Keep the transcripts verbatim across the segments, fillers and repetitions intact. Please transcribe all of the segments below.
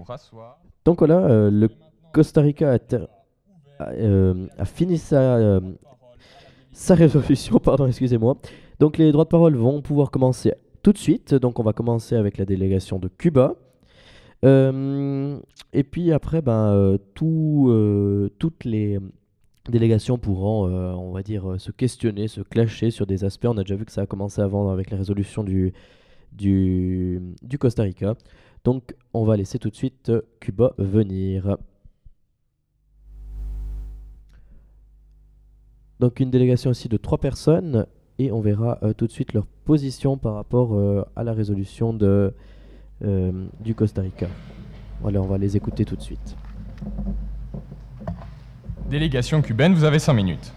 rasseoir. Donc voilà, euh, le Costa Rica a, ter- a, euh, a fini sa, euh, sa résolution, pardon, excusez-moi. Donc les droits de parole vont pouvoir commencer tout de suite. Donc on va commencer avec la délégation de Cuba. Euh, et puis après, ben, euh, tout, euh, toutes les délégations pourront, euh, on va dire, euh, se questionner, se clasher sur des aspects. On a déjà vu que ça a commencé avant avec la résolution du, du, du Costa Rica. Donc on va laisser tout de suite euh, Cuba venir. Donc une délégation aussi de trois personnes et on verra euh, tout de suite leur position par rapport euh, à la résolution de, euh, du Costa Rica. Voilà, on va les écouter tout de suite. Délégation cubaine, vous avez cinq minutes.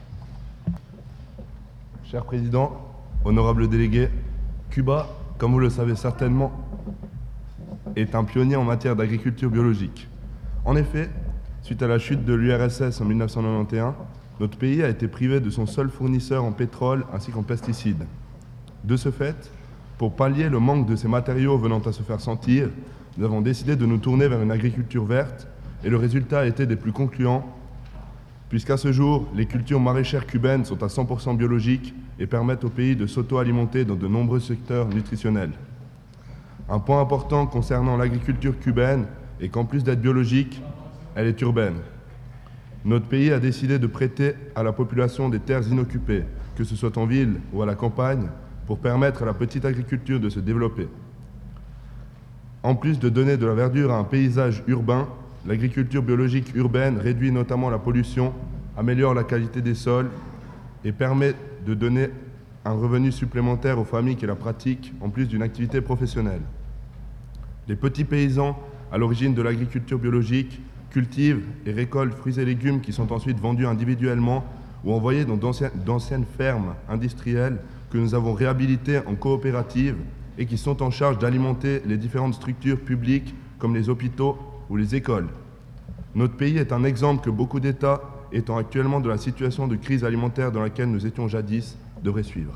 Cher Président, honorables délégués, Cuba, comme vous le savez certainement, est un pionnier en matière d'agriculture biologique. En effet, suite à la chute de l'U R S S en mille neuf cent quatre-vingt-onze, notre pays a été privé de son seul fournisseur en pétrole ainsi qu'en pesticides. De ce fait, pour pallier le manque de ces matériaux venant à se faire sentir, nous avons décidé de nous tourner vers une agriculture verte et le résultat a été des plus concluants, puisqu'à ce jour, les cultures maraîchères cubaines sont à cent pour cent biologiques et permettent au pays de s'auto-alimenter dans de nombreux secteurs nutritionnels. Un point important concernant l'agriculture cubaine est qu'en plus d'être biologique, elle est urbaine. Notre pays a décidé de prêter à la population des terres inoccupées, que ce soit en ville ou à la campagne, pour permettre à la petite agriculture de se développer. En plus de donner de la verdure à un paysage urbain, l'agriculture biologique urbaine réduit notamment la pollution, améliore la qualité des sols et permet de donner un revenu supplémentaire aux familles qui la pratiquent, en plus d'une activité professionnelle. Les petits paysans, à l'origine de l'agriculture biologique, cultivent et récoltent fruits et légumes qui sont ensuite vendus individuellement ou envoyés dans d'anciennes, d'anciennes fermes industrielles que nous avons réhabilitées en coopératives et qui sont en charge d'alimenter les différentes structures publiques comme les hôpitaux ou les écoles. Notre pays est un exemple que beaucoup d'États, étant actuellement de la situation de crise alimentaire dans laquelle nous étions jadis, devraient suivre.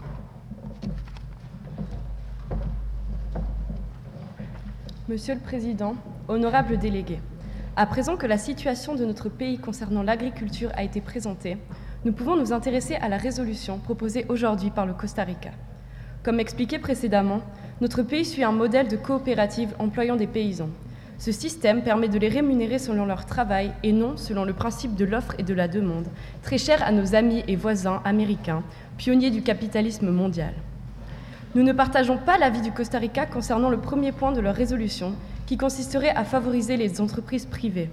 Monsieur le Président, honorables délégués, à présent que la situation de notre pays concernant l'agriculture a été présentée, nous pouvons nous intéresser à la résolution proposée aujourd'hui par le Costa Rica. Comme expliqué précédemment, notre pays suit un modèle de coopérative employant des paysans. Ce système permet de les rémunérer selon leur travail et non selon le principe de l'offre et de la demande, très cher à nos amis et voisins américains, pionniers du capitalisme mondial. Nous ne partageons pas l'avis du Costa Rica concernant le premier point de leur résolution, qui consisterait à favoriser les entreprises privées.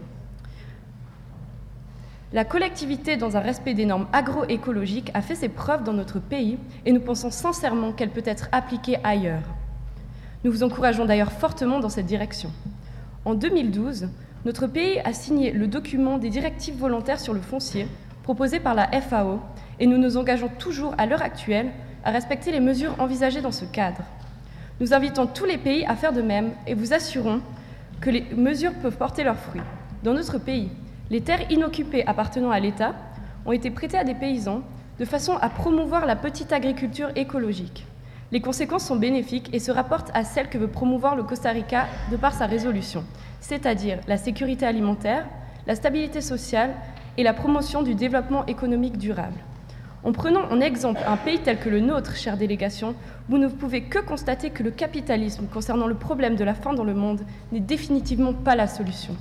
La collectivité, dans un respect des normes agroécologiques, a fait ses preuves dans notre pays et nous pensons sincèrement qu'elle peut être appliquée ailleurs. Nous vous encourageons d'ailleurs fortement dans cette direction. En deux mille douze, notre pays a signé le document des directives volontaires sur le foncier, proposé par la F A O, et nous nous engageons toujours à l'heure actuelle à respecter les mesures envisagées dans ce cadre. Nous invitons tous les pays à faire de même et vous assurons que les mesures peuvent porter leurs fruits. Dans notre pays, les terres inoccupées appartenant à l'État ont été prêtées à des paysans de façon à promouvoir la petite agriculture écologique. Les conséquences sont bénéfiques et se rapportent à celles que veut promouvoir le Costa Rica de par sa résolution, c'est-à-dire la sécurité alimentaire, la stabilité sociale et la promotion du développement économique durable. En prenant en exemple un pays tel que le nôtre, chère délégation, vous ne pouvez que constater que le capitalisme concernant le problème de la faim dans le monde n'est définitivement pas la solution.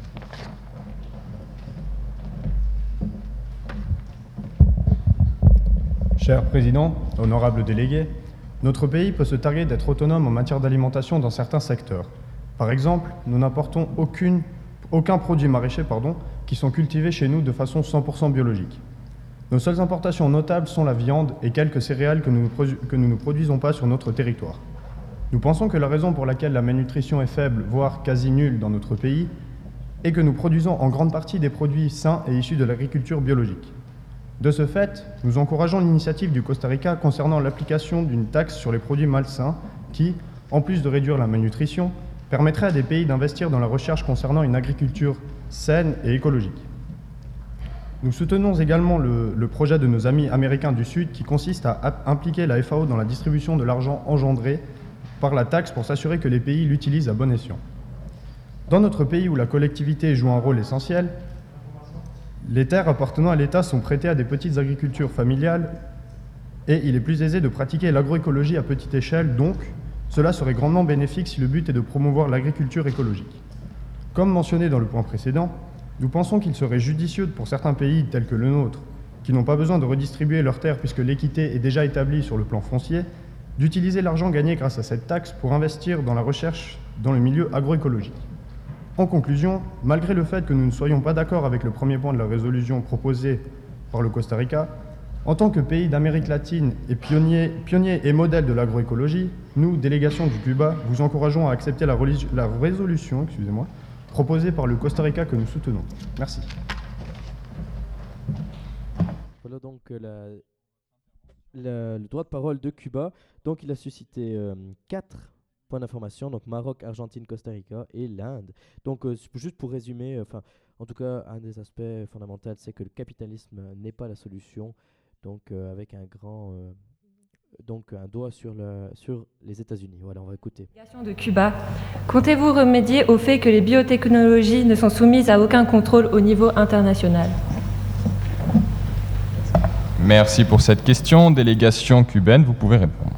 Cher Président, honorables délégués, notre pays peut se targuer d'être autonome en matière d'alimentation dans certains secteurs. Par exemple, nous n'importons aucune, aucun produit maraîcher pardon, qui sont cultivés chez nous de façon cent pour cent biologique. Nos seules importations notables sont la viande et quelques céréales que nous, que nous ne produisons pas sur notre territoire. Nous pensons que la raison pour laquelle la malnutrition est faible, voire quasi nulle dans notre pays, est que nous produisons en grande partie des produits sains et issus de l'agriculture biologique. De ce fait, nous encourageons l'initiative du Costa Rica concernant l'application d'une taxe sur les produits malsains qui, en plus de réduire la malnutrition, permettrait à des pays d'investir dans la recherche concernant une agriculture saine et écologique. Nous soutenons également le, le projet de nos amis américains du Sud qui consiste à ap- impliquer la F A O dans la distribution de l'argent engendré par la taxe pour s'assurer que les pays l'utilisent à bon escient. Dans notre pays où la collectivité joue un rôle essentiel, les terres appartenant à l'État sont prêtées à des petites agricultures familiales et il est plus aisé de pratiquer l'agroécologie à petite échelle, donc cela serait grandement bénéfique si le but est de promouvoir l'agriculture écologique. Comme mentionné dans le point précédent, nous pensons qu'il serait judicieux pour certains pays tels que le nôtre, qui n'ont pas besoin de redistribuer leurs terres puisque l'équité est déjà établie sur le plan foncier, d'utiliser l'argent gagné grâce à cette taxe pour investir dans la recherche dans le milieu agroécologique. En conclusion, malgré le fait que nous ne soyons pas d'accord avec le premier point de la résolution proposée par le Costa Rica, en tant que pays d'Amérique latine et pionnier, pionnier et modèle de l'agroécologie, nous, délégation du Cuba, vous encourageons à accepter la, la résolution excusez-moi, proposée par le Costa Rica que nous soutenons. Merci. Voilà donc euh, la, la- le droit de parole de Cuba. Donc il a suscité euh, quatre points d'information, donc Maroc, Argentine, Costa Rica et l'Inde. Donc euh, c'est juste pour résumer, enfin en tout cas un des aspects fondamentaux c'est que le capitalisme n'est pas la solution. Donc euh, avec un grand euh, donc un doigt sur, le, sur les États-Unis. Voilà, on va écouter. Délégation de Cuba, comptez-vous remédier au fait que les biotechnologies ne sont soumises à aucun contrôle au niveau international? Merci pour cette question. Délégation cubaine, vous pouvez répondre.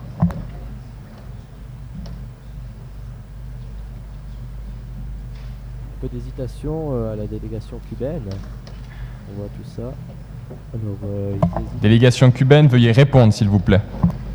Un peu d'hésitation euh, à la délégation cubaine. On voit tout ça. Alors, euh, ils hésitent. Délégation cubaine, veuillez répondre, s'il vous plaît.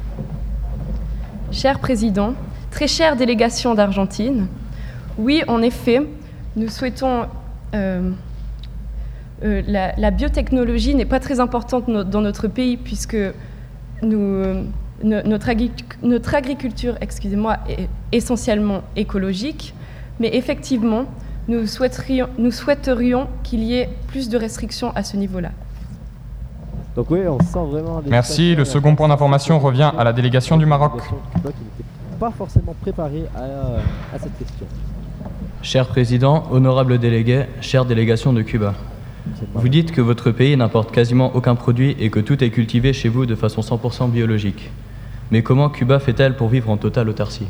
Cher Président, très chère délégation d'Argentine, oui, en effet, nous souhaitons... euh, euh, la, la biotechnologie n'est pas très importante no- dans notre pays puisque nous, euh, no- notre, agri- notre agriculture excusez-moi, est essentiellement écologique, mais effectivement, nous souhaiterions, nous souhaiterions qu'il y ait plus de restrictions à ce niveau-là. Donc oui, on sent vraiment... Merci. l'hésitation Le et second la point d'information revient à la délégation du Maroc. délégation de Cuba qui n'était pas forcément préparée à, à cette question. Cher Président, honorable délégué, chère délégation de Cuba, C'est le vous Maroc. dites que votre pays n'importe quasiment aucun produit et que tout est cultivé chez vous de façon cent pour cent biologique. Mais comment Cuba fait-elle pour vivre en totale autarcie?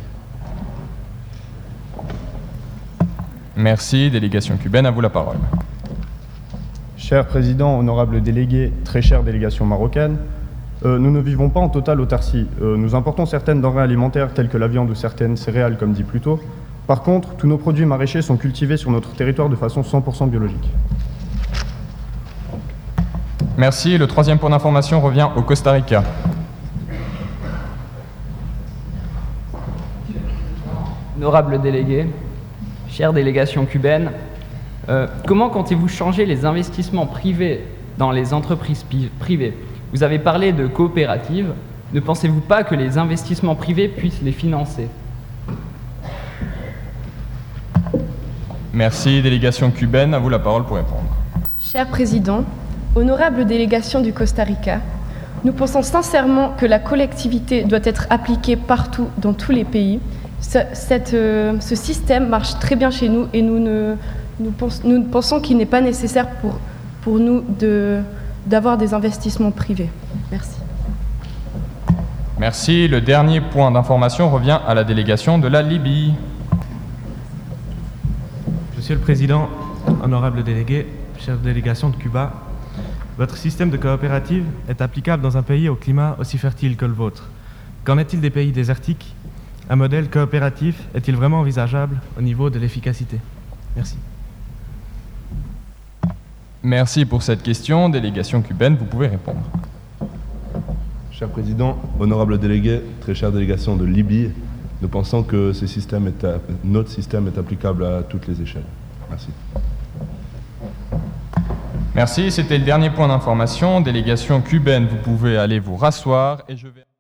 Merci. Délégation cubaine, à vous la parole. Cher Président, honorable délégué, très chère délégation marocaine, euh, nous ne vivons pas en totale autarcie. Euh, nous importons certaines denrées alimentaires telles que la viande ou certaines céréales, comme dit plus tôt. Par contre, tous nos produits maraîchers sont cultivés sur notre territoire de façon cent pour cent biologique. Merci. Le troisième point d'information revient au Costa Rica. Honorable délégué, chère délégation cubaine, euh, comment comptez-vous changer les investissements privés dans les entreprises pi- privées? Vous avez parlé de coopératives. Ne pensez-vous pas que les investissements privés puissent les financer? Merci. Délégation cubaine, à vous la parole pour répondre. Cher Président, honorable délégation du Costa Rica, nous pensons sincèrement que la collectivité doit être appliquée partout, dans tous les pays. Ce, cette, euh, ce système marche très bien chez nous et nous, ne, nous, pense- nous pensons qu'il n'est pas nécessaire pour, pour nous de, d'avoir des investissements privés. Merci. Merci. Le dernier point d'information revient à la délégation de la Libye. Monsieur le Président, honorable délégué, chère délégation de Cuba, votre système de coopérative est applicable dans un pays au climat aussi fertile que le vôtre. Qu'en est-il des pays désertiques? Un modèle coopératif est-il vraiment envisageable au niveau de l'efficacité? Merci. Merci pour cette question. Délégation cubaine, vous pouvez répondre. Cher Président, honorable délégué, très chère délégation de Libye, nous pensons que ce système est à- notre système est applicable à toutes les échelles. Merci. Merci. C'était le dernier point d'information. Délégation cubaine, vous pouvez aller vous rasseoir et je vais...